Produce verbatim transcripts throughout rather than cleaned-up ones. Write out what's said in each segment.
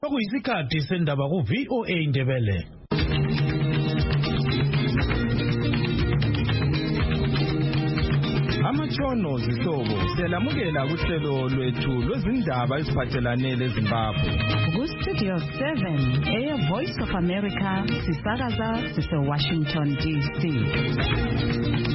Okuyisikhathi sendaba ku V O A Indebele. Amatshono zihlobo selamukela kuhlelo lwethu lwezindaba eziphathelane leZimbabwe. Ku Studio seven, Air Voice of America, sisakaza sise Washington D C.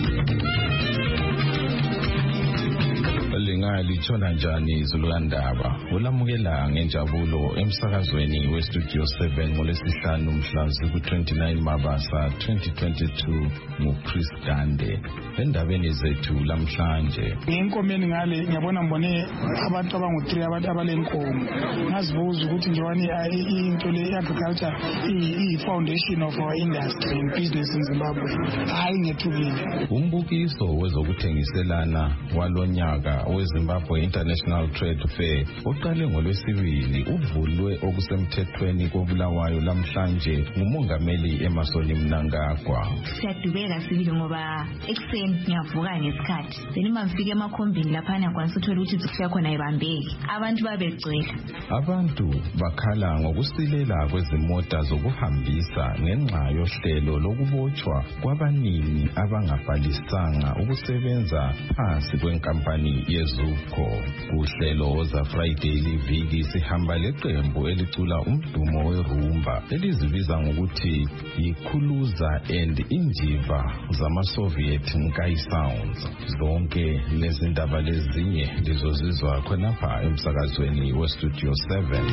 Lingali lithola njani izululandaba ulamukela ngenjabulo emsakazweni we Studio seven ngolesihlanu mhla ku-twenty-nine Mabasa twenty twenty-two nguChris Dande. Endabeni zethu lamhlanje inkomeni ngale ngiyabona mbone abantu abangu-three abantu abalenkomo ngazibuza ukuthi njewani into le agriculture i-foundation of our industry and business in Zimbabwe hayi ngethukile. Umbukiso wezokuthengiselana walonyaka weZimbabwe International Trade Fair oqale ngolwesibili uvulwe okusemthethweni koBulawayo lamhlanje ngumongameli Emmerson Mnangagwa. Siyadubeka sibili ngoba ekseni ngiyavuka ngesikhathi then mangifike emakhombini laphana kwanisithola ukuthi kusiya khona ibambeki abantu babegcwele. Abantu bakhala ngokusilela kwezimota zokuhambisa ngenxa yohlelo lokubotshwa kwabanini abangabhalisanga ukusebenza phansi kwenkampani yeZUCO. Kuhlelo za Friday liviki sihamba leqembu elicula umdumo werumba elizibiza ngokuthi yikhuluza and injiva zama-Soviet Nkai Sounds. Zonke lezindaba lezinye lizozizwa khonapha emsakazweni we Studio seven.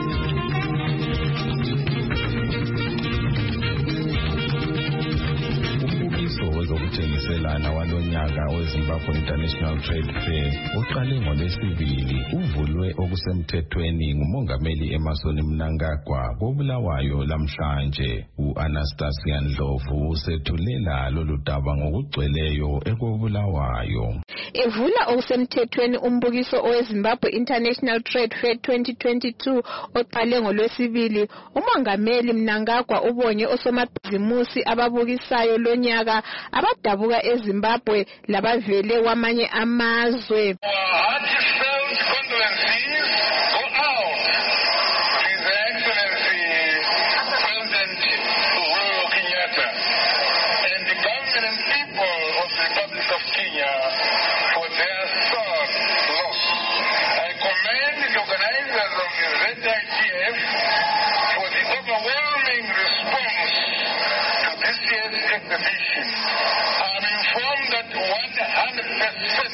Wezokuthengiselana walonyaka weZimbabwe International Trade Fair uqale ngolwesibili uvulwe okusemthethweni ngumongameli Emmerson Mnangagwa koBulawayo lamhlanje. U-Anastasia Ndlovu usethulela lolu daba ngokugcweleyo ekoBulawayo. Evula okusemthethweni umbukiso oweZimbabwe International Trade Fair twenty twenty-two oqale ngolwesibili, umongameli Mnangagwa ubonye osomabhizimusi ababukisayo lonyaka abadabuka eZimbabwe labavele kwamanye amazwe. I'm informed that one hundred percent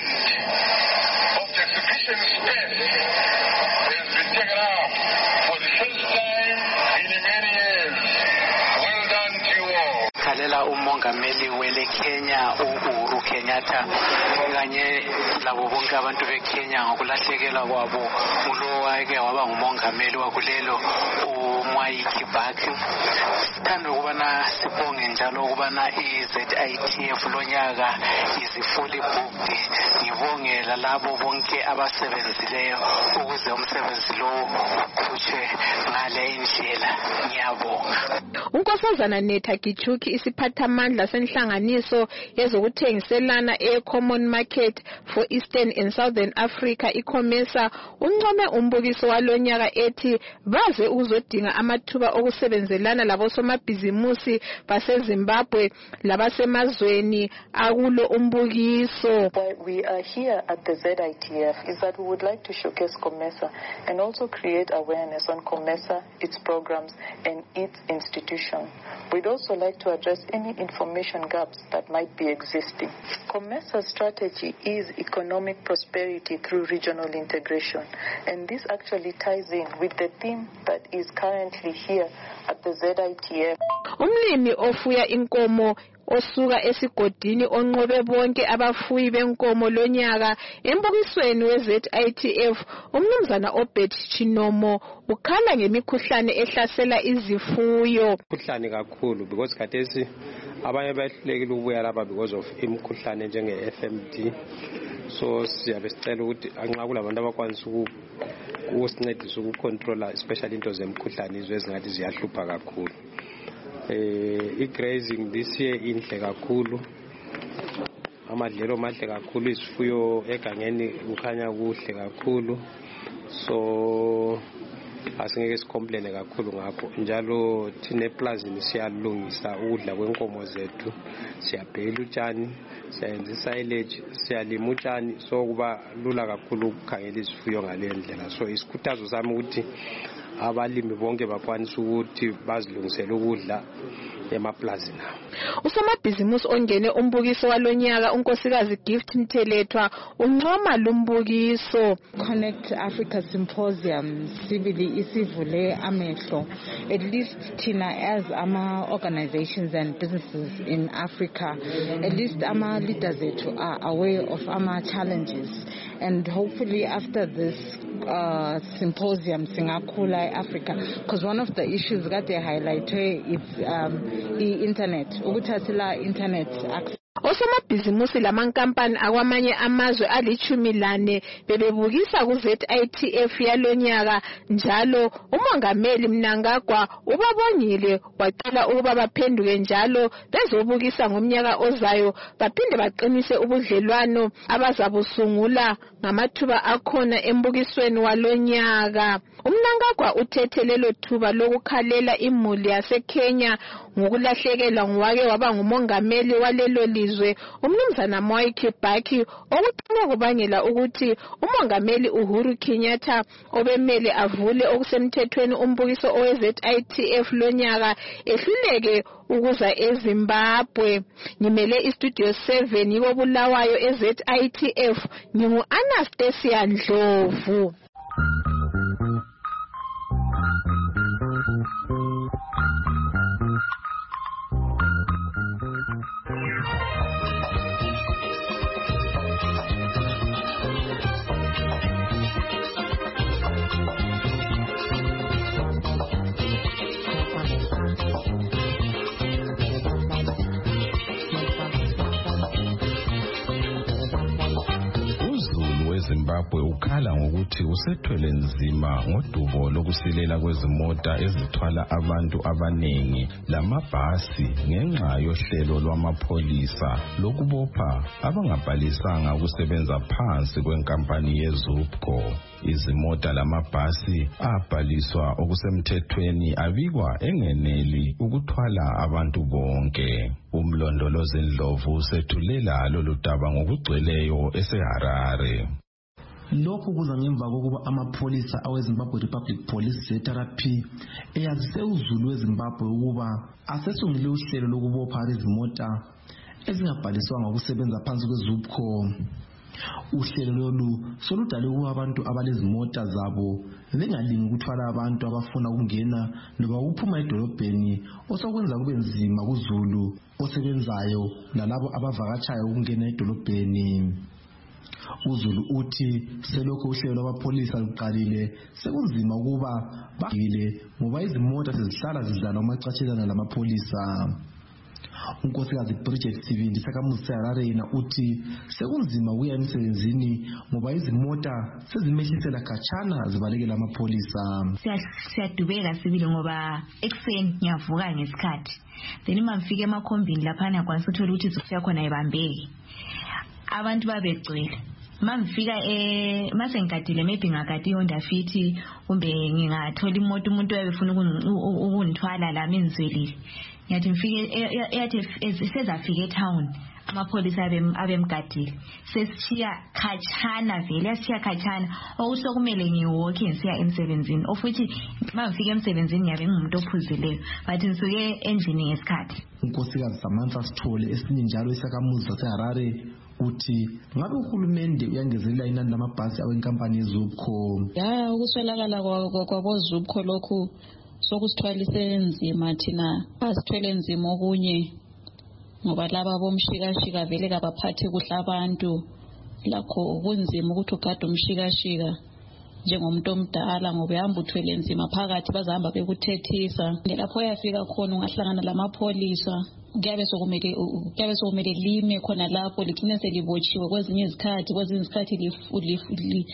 of the exhibition space has been taken up for the first time in many years. Well done to you all. Kalela umongameli wele Kenya Uhuru Kenyatta kanye labo bonke abantu beKenya ngokulahlekelwa kwabo ulo wake waba ngumongameli wakulelo uMwai Kibaki. Sithanda ukubana sibonge njalo ukubana i-Z I T F lonyaka izifuli booked. Ngibongela labo bonke abasebenzileyo ukuze umsebenzi lo ukhutshwe ngale indlela. Ngiyabonga. Unkosazana Netta Gichuki isiphathamandla senhlanganiso yezokuthengiselana e-Common Market for Eastern and Southern Africa iCOMESA uncome umbukiso walonyaka ethi baze ukuzodinga amathuba okusebenzelana labosomabhizimusi baseZimbabwe labasemazweni akulo umbukiso. Why we are here at the Z I T F is that we would like to showcase COMESA and also create awareness on COMESA, its programs and its institution. We'd also like to address any information gaps that might be existing. COMESA's strategy is economic prosperity through regional integration, and this actually ties in with the theme that is currently here at the Z I T F. Umlimi ofuya inkomo osuka esigodini onqobe bonke abafuyi benkomo lonyaka embukisweni we-Z I T F umnumzana Obed Chinomo ukhala ngemikhuhlane ehlasela izifuyo. Imikhuhlane kakhulu because khathesi abanye bahlulekile ukubuya lapha because of imikhuhlane njenge-F M D. So siyabe sicela ukuthi anxa kulabantu abakwanisa ukusincedisa ukucontrola especially into zemikhuhlane izwe ezingathi ziyahlupha kakhulu. Eh i-grazing this year inhle kakhulu, amadlelo mahle kakhulu, isifuyo egangeni kukhanya kuhle kakhulu. So asingeke sikomplene kakhulu ngakho. Njalo thina eplazini siyalungisa ukudla kwenkomo zethu, siyabhela utshani, siyenza silage, siyalima utshani, so kuba lula kakhulu ukukhangela izifuyo ngale ndlela. So isikhuthazo sami ukuthi abalimi bonke bakwanisa ukuthi bazilungisele ukudla emaplazini. Usomabhizimusi ongene umbukiso walonyaka unkosikazi Gift Mthelethwa uncoma lumbukiso. Connect Africa Symposium sibili isivule amehlo, at least thina as ama organizations and businesses in Africa, at least ama leaders ethu are aware of ama challenges, and hopefully after this uh, symposium singakhula Africa, because one of the issues that they highlighted is um, i-internet, ukuthathela internet access. Osomabhizimusi lamankampani akwamanye amazwe alichumi lane bebebukisa ku Z I T F yalonyaka, njalo umongameli Mnangagwa ubabongile wacela ukuba baphenduke njalo bezobukisa ngomnyaka ozayo baphinde baqinise ubudlelwano abazabusungula ngamathuba akhona embukisweni walonyaka. uMnangagwa uthethe lelo thuba lokukhalela imuli yaseKenya ngokulahlekelwa ngwake waba ngumongameli walelo lizwe umnumzana Mwai Kibaki, okuthina kubangela ukuthi umongameli Uhuru Kenyatta obemele avule okusemthethweni umbukiso owe Z I T F lonyaka ehluleke ukuza eZimbabwe. Ngimele istudio seven yibo Bulawayo e Z I T F, ngingu Anastasia Ndlovu. Zimbabwe ukhala ngokuthi usethwele nzima ngodubo lokusilela kwezimota ezithwala abantu abanengi lamabhasi ngenxa yohlelo lwamapholisa lokubopha abangabhalisanga ukusebenza phansi kwenkampani yeZUPCO. Izimota lamabhasi abhaliswa okusemthethweni abikwa engeneli ukuthwala abantu bonke. Umlondolozi Ndlovu sethulela lolu daba ngokugcweleyo eseHarare. Lokhu kuza ngemva kokuba amapholisa aweZimbabwe Republic Police Z R P eyazise uZulu weZimbabwe ukuba asesungule uhlelo lokubopha izimota ezingabhaliswanga ukusebenza phansi kweZUPCO. Uhlelo lolu soludale ukuba abantu abalezimota zabo bengalingi ukuthwala abantu abafuna ukungena loba ukuphuma edolobheni, osokwenza kube nzima kuZulu osebenzayo nalabo abavakatshayo ukungena edolobheni. uZulu uthi selokho uhlelo lwamapholisa luqalile sekunzima ukuba bagile ngoba izimota sezihlala zidlala amacathelana lamapholisa. Unkosikazi Bridget Sibindi sakamuzi seHarare yena uthi sekunzima ukuya emsebenzini ngoba izimota sezimehlisela khatshana zibalekela amapholisa. Siyadubeka sibili ngoba ekuseni ngiyavuka ngesikhathi, then mangifika emakhombini laphana kwanisa uthola ukuthi zifika khona ibambeki, abantu babegcwele. Mangifika eh mase ngikadile maybe ngakade iHonda Fit kumbe ngingathola imoto umuntu oyebefuna ukungithwala la menzwelile, ngiyathi ngifike yathi sezafika eTown amapholisa abemgadile sesishiya khatshana vele yasiya khatshana okusho kumele ngiwalke ngisiya emsebenzini, ofuthi mangifika emsebenzini ngiyabe ngumuntu ophuzileyo bathi ngisuke endlini ngesikhathi. Unkosikazi Samantha Sithole esinye njalo isakamuzi saseHarare uthi ngabe uhulumende uyangezelela inani lamabhasi awenkampani yeZUPCO. Ya ukuswelakala kwaboZUPCO lokhu sokusithwalise nzima, thina asithwele nzima okunye ngoba laba bomshikashika vele kabaphathi kuhle abantu, lakho kunzima ukuthi ugade umshikashika njengomuntu omdala ngoba uyahamba uthwele nzima phakathi bazahamba bekuthethisa. Lapho yafika khona ungahlangana lamapholisa, kuyabe sokumele kuyabe sokumele lime khona lapho ligcine selibotshiwe kwezinye izikhathi kwezinye izikhathi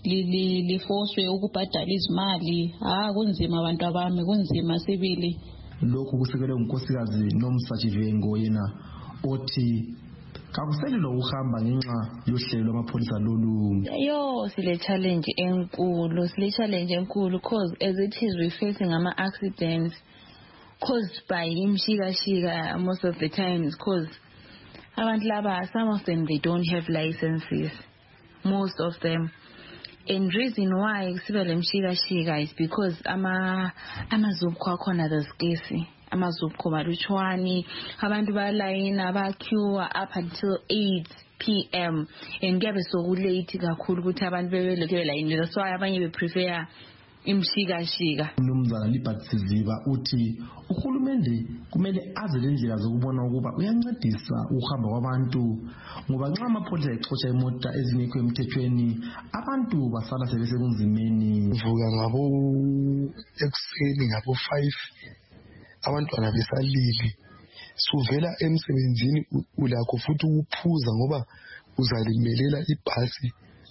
lifoswe ukubhadala izimali. Ah kunzima abantu abami, kunzima sibili. Lokhu kusekelwe unkosikazi Nomsa Chivengo yena othi kakuselelo uhamba ngenxa yohlelo lwamapholisa lolu. Yo sile challenge enkulu sile challenge enkulu cause as it is we facing ama accidents caused by imshikashika most of the times cause abantu laba some of them they don't have licenses, most of them, and reason why sibe lemshikashika is because ama amazubukho akhona the scarce amazubukho malutshwani abantu balayina baqueue up until eight p m and kuyabe sokulate kakhulu ukuthi abantu bebelokhu belayini. That's why abanye be prefer imshikashika. Umnumzana Libert Siziba uthi uhulumende kumele aze lendlela zokubona ukuba uyancedisa ukuhamba kwabantu ngoba nxa amapholisa exotsha imota ezingekho emthethweni abantu basala sebesekunzimeni. Uvuka ngabo ekuseni ngabo five abantwana besalili suvela emsebenzini ulakho futhi ukuphuza ngoba uzalimelela ibhasi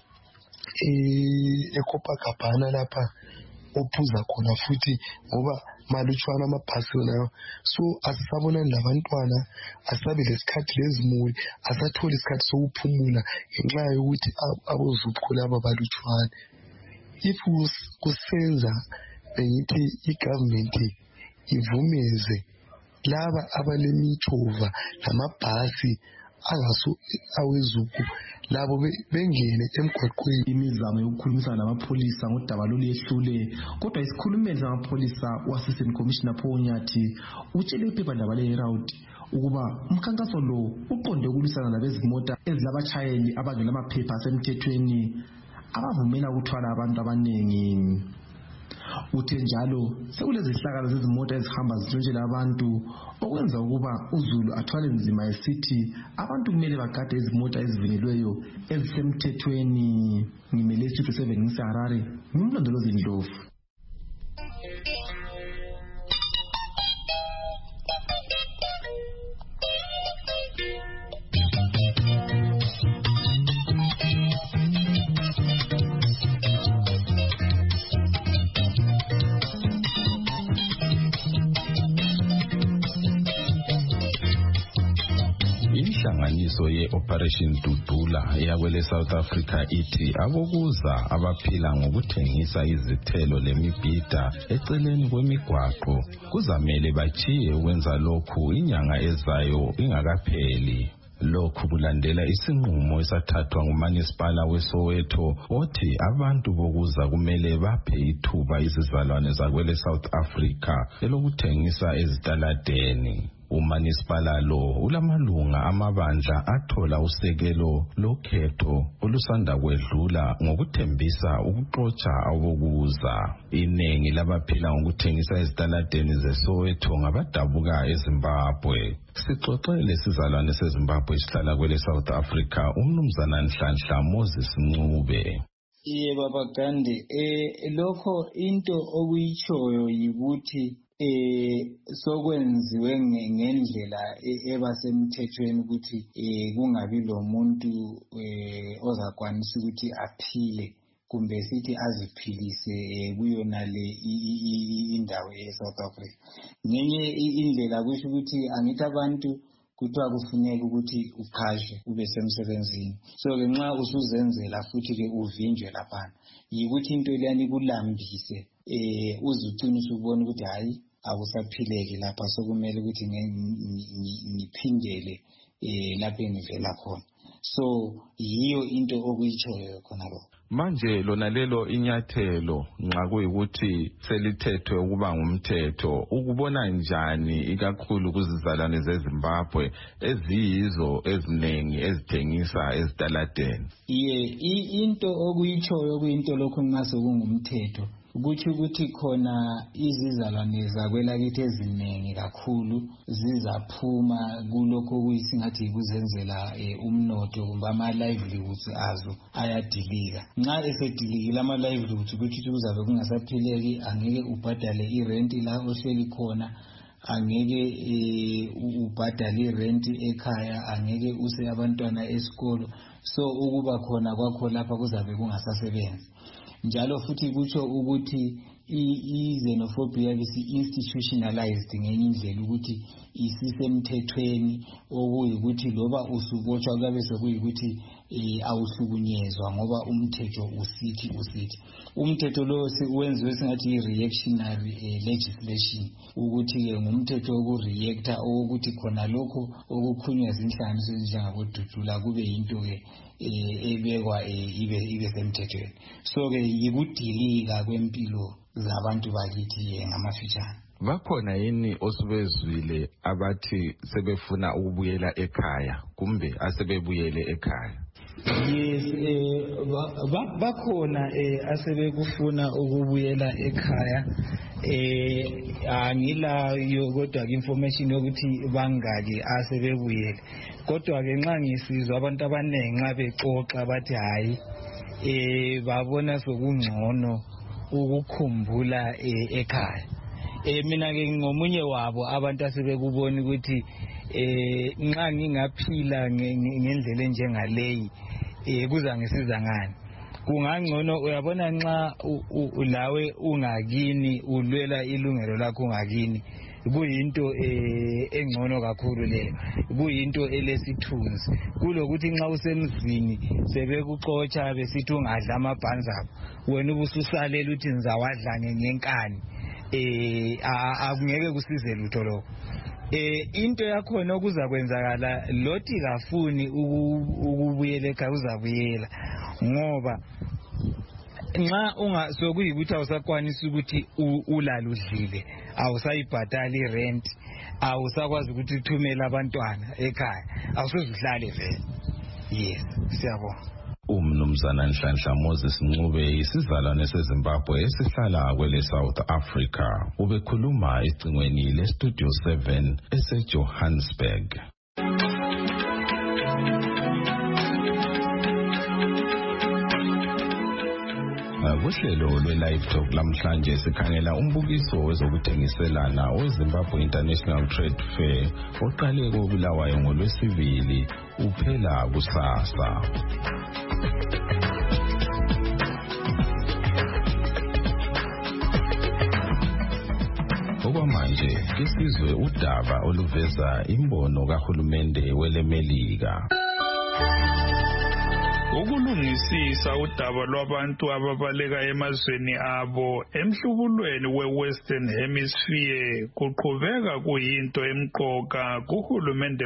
eCopacabana lapha ophuza khona futhi ngoba malutshwana amabhasi nayo. So asisabonani labantwana, asabe lesikhathi lezimuli, asatholi isikhathi sokuphumula ngenxa yokuthi abozupho laba balutshwana. If kusenza bengithi igovernment ivumeze laba abalemithova lamabhasi angaso awezuku labo bengene emgwaqweni. Imizamo yokukhulumisana namapholisa ngodaba loliyehlule kodwa isikhulumeli samapholisa u-Assistant Commissioner Paul Nyathi utshele iphephandaba le-Herald ukuba umkhankaso lo uqonde ukulwisana labezimota ezilabashayeli abangela amaphepha asemthethweni abavumela ukuthwala abantu abaningi. Uthe njalo sekulezihlakala zezimota ezihamba zitshontshela abantu okwenza ukuba uZulu athwale nzima esithi abantu kumele bagade izimota ezivinjelweyo ezisemthethweni. Ngimele isitho seven ngiseHarare, ngimlondolozi Ndlovu. Inhlanganiso ye-Operation Dudula eyakwele South Africa ithi abokuza abaphila ngokuthengisa izithelo lemibhida eceleni kwemigwaqo kuzamele bachiye ukwenza lokhu inyanga ezayo ingakapheli. Lokhu kulandela isinqumo esathathwa nguManisipala weSoweto othi abantu bokuza kumele baphe ithuba izizalwane zakwele South Africa elokuthengisa ezitaladeni. Umanisipala lo ulamalunga amabandla athola usekelo lokhetho olusanda kwedlula ngokuthembisa ukuxotsha abokuza. Inengi labaphila ngokuthengisa ezitaladeni zeSoweto ngabadabuka eZimbabwe. Sixoxele sizalwane seZimbabwe esihlala kwele South Africa umnumzana Nhlanhla Moses Ncube. Iye baba Gandhi, eh lokho into okuyichoyo yikuthi eh sokwenziwe ngendlela ebasemthethweni ukuthi eh kungabi lo muntu eh ozakwanisa ukuthi aphile kumbe sithi aziphilise kuyona le indawo eSouth Africa. Ngenye indlela kusho ukuthi angithi abantu kuthiwa kufuneka ukuthi uqhashe ube semsebenzini. So ke nxa usuzenzela futhi ke uvinjwe lapha yikuthi into leyani kulambise eh uzuqinisa ubona ukuthi hayi akusaphileki lapha sokumele ukuthi ngiphindele eh lapho engivela khona. So yiyo into okuyichoyo khona lo. Manje lona lelo inyathelo nxa kuyikuthi selithethwe ukuba ngumthetho ukubona njani ikakhulu kuzizalwane zeZimbabwe eziyizo ezinengi ezithengisa ezitaladeni? Iye into okuyichoyo kuyinto lokho ngase kungumthetho ukuthi ukuthi khona izizalwane zakwelakithi eziningi kakhulu zizaphuma kulokho kuyisingathi ikuzenzela umnotho kumbe ama livelihoods azo ayadilika. Nxa esedilikile ama livelihoods ukuthi kuzabe kungasaphileki, angeke ubhadale irent la ohleli khona, angeke ubhadale irent ekhaya, angeke use abantwana esikolo. So ukuba khona kwakho lapha kuzabe kungasasebenzi. Njalo futhi kutsho ukuthi i-xenophobia isi-institutionalized ngenye indlela ukuthi isisemthethweni okuyikuthi loba usubotshwa kuyabe sekuyikuthi um awuhlukunyezwa ngoba umthetho usithi usithi. Umthetho lo wenziwe singathi i-reactionary um legislation ukuthi-ke ngumthetho wokureacta owokuthi khona lokho okukhunywa zinhlanganiso ezinjengabodudula kube yinto-ke um ebekwa um ibe semthethweni. So-ke yikudilika kwempilo zabantu bakithi ngamafitshane. Bakhona yini osubezwile abathi sebefuna ukubuyela ekhaya kumbe asebebuyele ekhaya? Yes, eh bakhona eh asebekufuna ukubuyela ekhaya. Eh angilayo kodwa ke information yokuthi bangaki asebebuyele. Kodwa ke nxa ngisizwa abantu abanengi nxa bexoxa bathi hayi eh babona sokungcono ukukhumbula ekhaya. Eh mina ke ngomunye wabo abantu asebekubona ukuthi eh nxa ngingaphila ngendlela enjengaleyi eh kuzangisiza ngani. Kungangcono uyabona nxa lawe ungakini ulwela ilungelo lakho ungakini kuyinto eh engcono kakhulu leyo, kuyinto elesithunzi kulokuthi nxa usemzini sebekuxotsha besithi ungadla amabhanza akho wena ubususalela uthi ngizawadla ngenkani. Eh akungeke kusize lutho lokho. Eh into yakhona okuza kwenzakala loti kafuni ukubuyela ekhaya uzabuyela ngoba nxa unga sokuyikuthi awusakwanisa ukuthi ulala udlile awusayibhatali rent awusakwazi ukuthi uthumele abantwana ekhaya awusozuhlale vele. Yes, siyabona. Umnumzana Nhlanhla Moses Ncube isizalwane seZimbabwe esihlala kwele South Africa ubekhuluma ecingweni le Studio seven eseJohannesburg. Kuhlelo lwe-Live Talk lamhlanje sikhangela umbukiso wezokuthengiselana weZimbabwe International Trade Fair oqale koBulawayo ngolwesibili uphela kusasa. Okwamanje kisizwe udaba oluveza imbono kahulumende welemelika. Ukulungisisa udaba lwabantu ababaleka emazweni abo emhlubulweni we-Western Hemisphere kuqhubeka kuyinto emqoka kuhulumende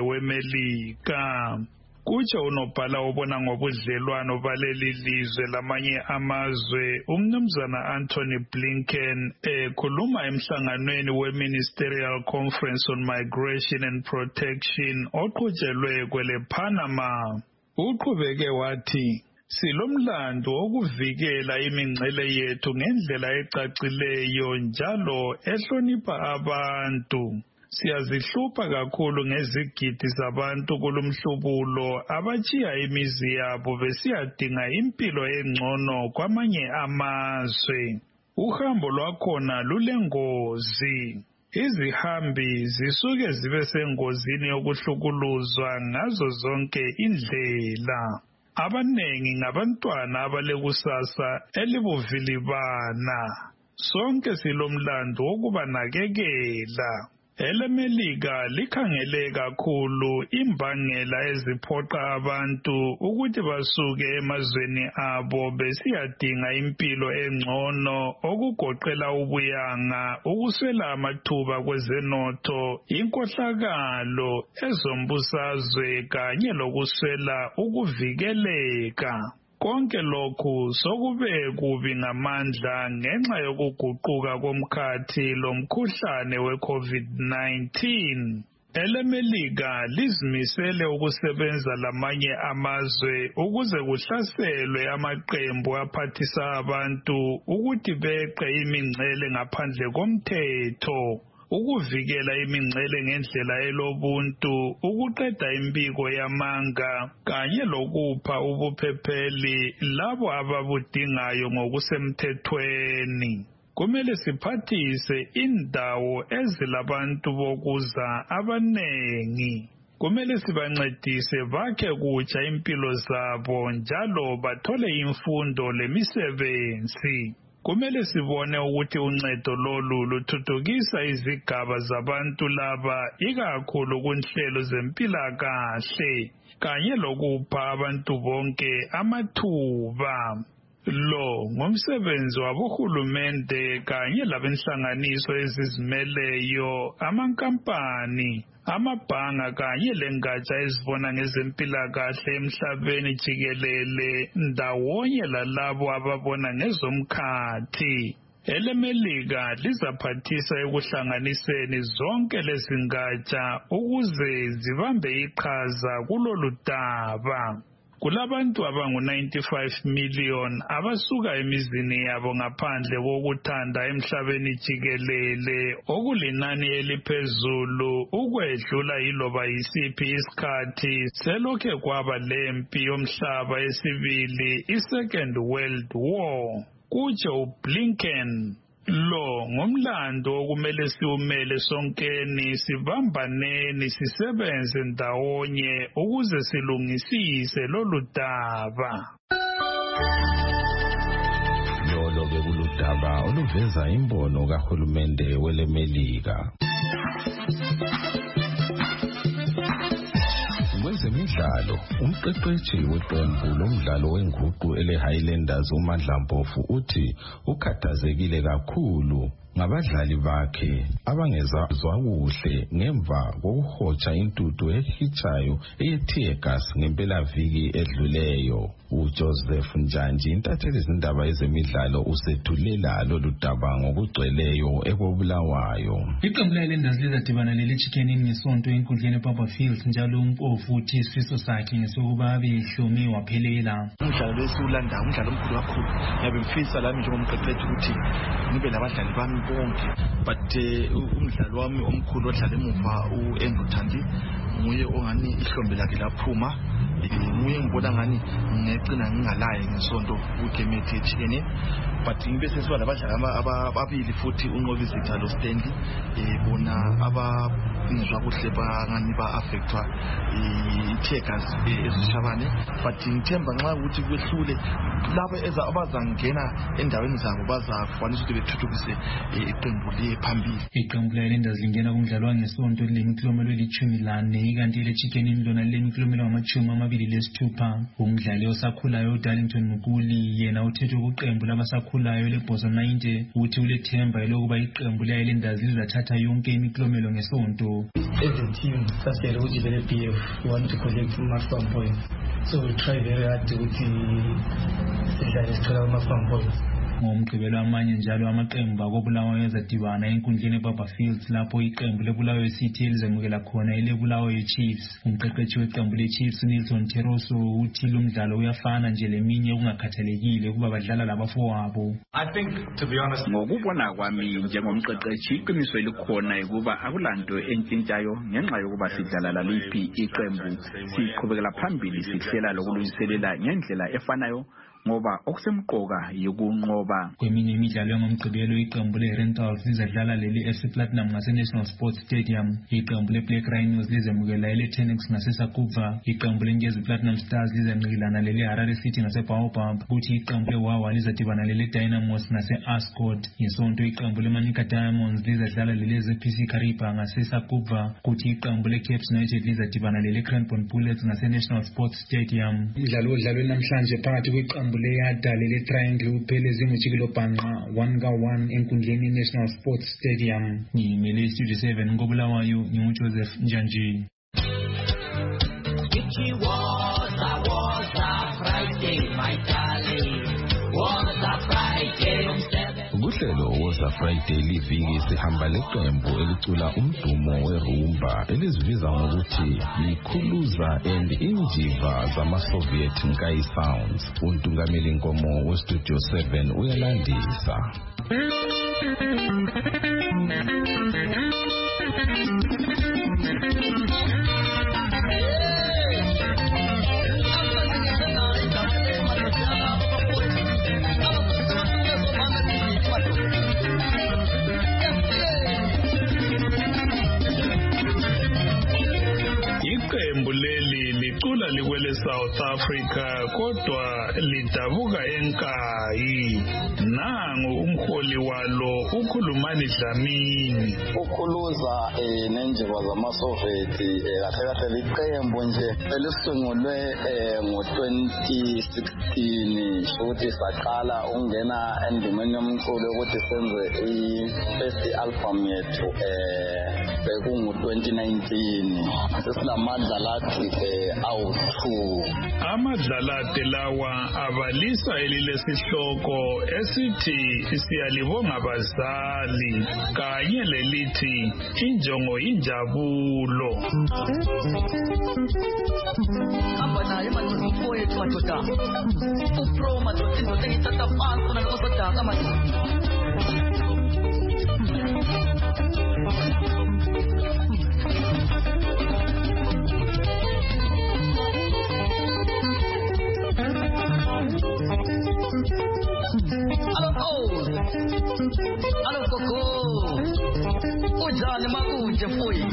wemelika. Kutsho unobhala obona ngobudlelwano baleli lizwe lamanye amazwe umnumzana Anthony Blinken ekhuluma emhlanganweni we-Ministerial Conference on Migration and Protection oqhutshelwe kwele Panama. Uqhubeke wathi silomlando wokuvikela imingcele yethu ngendlela ecacileyo njalo ehlonipha abantu. Siyazihlupha kakhulu ngezigidi zabantu kulumhlubulo abachiya imizi yabo besiyadinga impilo engcono kwamanye amazwe. Uhambo lwakhona lulengozi. Izihambi zisuke zibe sengozini yokuhlukuluzwa ngazo zonke indlela. Abanengi ngabantwana abalekusasa elibuvilibana. Sonke silomlando wokubanakekela. Elemelika likhangele kakhulu imbangela eziphoqa abantu ukuthi basuke emazweni abo besiyadinga impilo engcono okugoqela ubuyanga, ukuswela amathuba kwezenotho, inkohlakalo, ezombusazwe kanye lokuswela ukuvikeleka. Konke lokhu sokube kubi ngamandla ngenxa yokuguquka komkhathi lomkhuhlane we-COVID nineteen. Elemelika lizimisele ukusebenza lamanye amazwe ukuze kuhlaselwe amaqembu aphathisa abantu ukuthi beqe imingcele ngaphandle komthetho. Ukuvikela imingcele ngendlela elobuntu, ukuqeda impiko yamanga kanye lokupha ubuphepheli labo ababudingayo ngokusemthethweni. Kumele siphathise indawo ezilabantu bokuza abanengi. Kumele sibancedise bakhe kutsha impilo zabo njalo bathole imfundo lemisebenzi. kumele sibone ukuthi uncedo lolu luthuthukisa izigaba zabantu laba ikakhulu kunhlelo zempilakahle kanye lokupha abantu bonke amathuba. Lo ngumsebenzi wabohulumende kanye labenhlanganiso ezizimeleyo, amankampani, amabhanga kanye lengatsha ezibona ngezempilakahle emhlabeni jikelele ndawonye lalabo ababona ngezomkhathi. EleMelika lizaphathisa ekuhlanganiseni zonke lezi ngatsha ukuze zibambe iqhaza kulolu daba. Kulabantu abangu ninety-five million abasuka emizini yabo ngaphandle kokuthanda emhlabeni jikelele, okulinani eliphezulu ukwedlula yiloba yisiphi isikhathi selokhe kwaba lempi yomhlaba esibili, i-Second World War. Kutsho uBlinken, lo ngumlando okumele siwumele sonkeni, sibambaneni, sisebenze ndawonye ukuze silungisise lolu daba. Lolo ke kuludaba oluveza imbono kahulumende weleMelika. Kwezemidlalo, umqeqeshi weqembu lomdlalo wenguqu ele-Highlanders uMandla Mpofu uthi ukhathazekile kakhulu ngabadlali bakhe abangezwa kuhle ngemva kokuhotsha intuthu ehitshayo eyetear gas ngempelaviki edluleyo. uJoseph Njanji, intatheli izindaba ezemidlalo, usethulela lolu daba ngokugcweleyo ekobulawayo. Iqembu le-Highlanders lizadibana lele-Chicken Inn ngesonto enkundleni ePapa Fields, njalo uMpofu uthi isifiso sakhe ngesokuba abehlome waphelela. Umdlalo lesiwulanda umdlalo omkhulu kakhulu. Ngiyabe ngifisa lami njengomqeqeshi ukuthi ngibe labadlali bami bonke, but umdlalo wami omkhulu odlala emuva uAndrew Thandi nguye ongani ihlombe lakhe laphuma. Nguye ngibona ngani ngecina ngingalaye ngesonto kugame ethi Chicken Inn, but ngibe sesiba labadlali ababili futhi uNqobizitha lo Stanley bona abangizwa kuhle bangani ba affectwa i-tears ezishabane, but ngithemba nxa ukuthi kwehlule labo eza abazangena endaweni zabo bazakwanisa ukuthi bethuthukise iqembu liphambili. Iqembu le-Highlanders lingena kumdlalo wangesonto lemiklomelo elithumi lane, kanti le-Chicken Inn lona lemiklomelo amachumi amabili lesithupha. Umdlali osakhulayo uDarlington Mukuli yena uthethe kuqembu labasakhulayo leBosa ninety uthi ulethemba elokuba iqembu le-Highlanders lizathatha yonke imiklomelo ngesonto. As a team, sasiyele ukuthi vele B F we want to collect maximum points, so we try very hard ukuthi sidlale sithola maximum points. Ngomgqibelo amanye njalo amaqembu akobulawayo ezadibana enkundleni ePapa Fields lapho iqembu leBulawayo City elizamukela khona eleBulawayo Chiefs. Umqeqeshi weqembu leChiefs uNelson Teroso uthi lo mdlalo uyafana nje leminye kungakhathalekile ukuba badlala labafowabo. I think to be honest, ngokubona kwami njengomqeqeshi iqiniso elikhona ukuba akulanto entshintshayo ngenxa yokuba sidlala laliphi iqembu, siqhubekela phambili sihlela lokulungiselela ngendlela efanayo ngoba okusemqoka yikunqoba. Kweminye imidlalo yomgqibelo iqembu le-Rentals lizadlala leli-F C Platinum ngase-National Sports Stadium, iqembu le-Black Rhinos lizamukela ele-Tenex ngase-Sakuva, iqembu le-Ngezi Platinum Stars lizanqikilana leli-Harare City ngase-Baobab, kuthi iqembu le-Wawa lizadibana leli-Dynamos ngase-Ascot. Ngesonto iqembu le-Manica Diamonds lizadlala leli-Z P C Kariba ngase-Sakuva, kuthi iqembu le-Cape United lizadibana leli-Cranbourne Bullets ngase-National Sports Stadium. Umdlalo odlalwe namhlanje phakathi kweqembu le-Yadale le-Triangle uPhelezi Mujikilo Bhanqa one ka one enkundleni National Sports Stadium. Ngimele Studio seven ngobulawayo nginguJoseph Njanji. It was a was a Friday, my darling. Was a Friday on seven. Kuhlelo woza Friday liviki sihamba leqembu elicula umdumo werumba elizibiza ngokuthi yikhuluza and injiva zama-Soviet Nkai Sounds. Untungameli Nkomo weStudio seven uyalandisa. Iqembu leli licula likwele South Africa kodwa lidabuka eNkayi. Nangu umholi walo ukhulumani Dlamini. Ukhuluza eh nenjiwa zamaSoviet kahle kahle liqembu nje elisungulwe ngo twenty sixteen futhi saqala ungena endimeni yomculo ukuthi senze i-first album yethu eh bekungu twenty nineteen sesilamadlalathi eh awu two. Amadlalathi lawa abalisa elilesihloko esithi siyalibonga abazali kanye lelithi injongo injabulo. Hamba naye madoda mfowethu madoda upro madoda indoda engithatha phansi nalokosodaka madoda. Alo oh alo koko ujani makuje fuyi.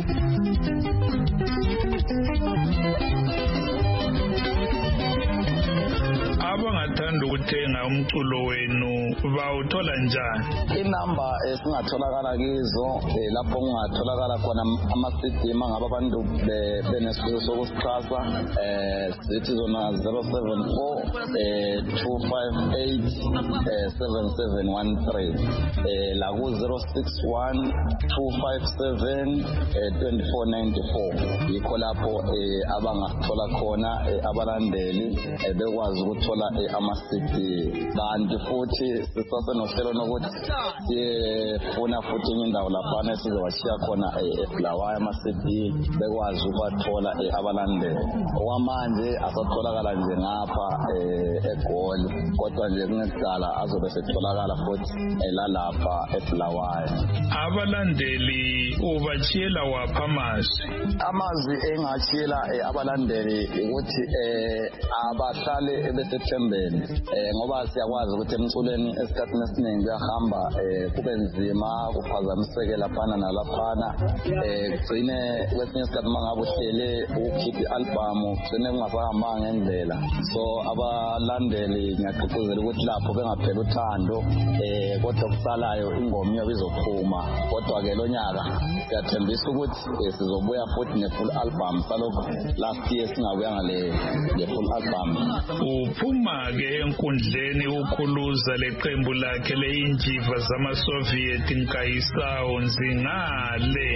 Abangathanda ukuthenga umculo wenu bawuthola njani? Inamba esingatholakala kizo lapho kungatholakala khona ama-C D mangaba abantu benesifiso sokusixhasa eh sithi zona zero seven four two five eight seven seven one three eh la ku zero six one two five seven two four nine four yikho lapho abangathola khona abalandeli bekwazi ukuthola ama-C D. Kanti futhi sisasenohlelo nokuthi sifuna futhi indawo laphana sizowashiya khona eBulawayo ama-C D bekwazi ukubathola abalandeli. Okwamanje asatholakala nje ngapha eGoli kodwa nje kunekudala azobe setholakala futhi lalapha eBulawayo. Abalandeli ubachiyela wapha amazwi? Amazwi engachiyela abalandeli ukuthi abahlale besethembeni ngoba siyakwazi ukuthi emculweni esikhathini esiningi kuyahamba kube nzima kuphazamiseke laphana nalaphana kugcine kwesinye isikhathi mangabe uhlele ukukhipha i-album kugcine kungasahambanga ngendlela. So abalandeli ngiyagqugquzela ukuthi lapho bengapheli uthando kodwa kusalayo ingoma iyobe izophuma kodwa ke lo nyaka siyathembisa ukuthi sizobuya futhi ne-full album salokho last year singabuya ngale le-full album. Uphuma ke enkundleni ukhuluza leqembu lakhe leinjiva zamaSoviet Nkayi Sounds ngale.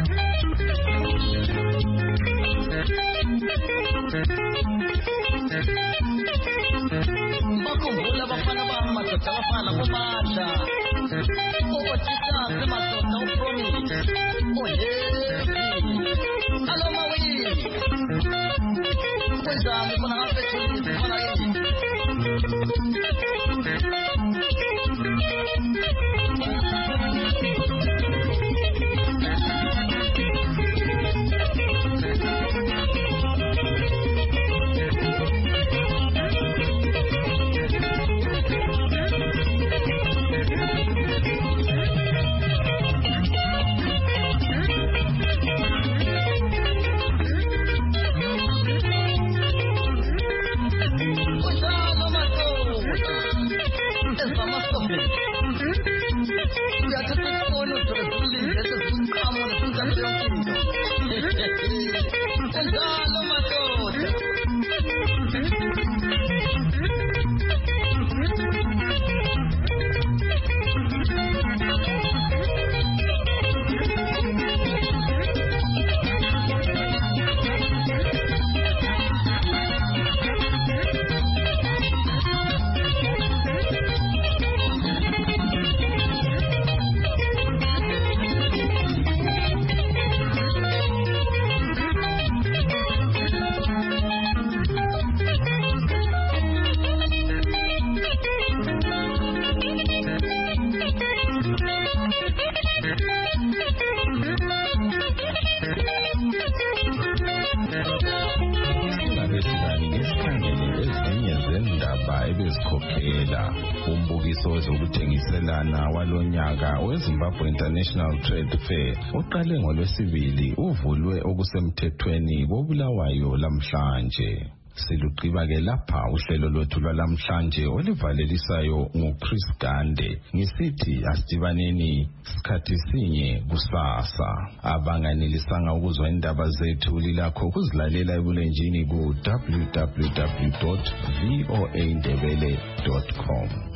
Bakhumbula abafana bami madoda abafana kumandla okothisa semadoda upromise oyezi alo mawini kwenzani khona ngaphethelisi khona yini. Umbukiso wezokuthengiselana walonyaka weZimbabwe International Trade Fair uqale ngolwesibili uvulwe okusemthethweni koBulawayo lamhlanje. Siluqiba ke lapha uhlelo lwethu lwalamhlanje olivalelisayo nguChris Gande ngisithi asidibaneni sikhathi sinye kusasa. Abanganilisanga ukuzwa indaba zethu lilakho kuzilalela ebulenjini ku w w w dot voa ndebele dot com.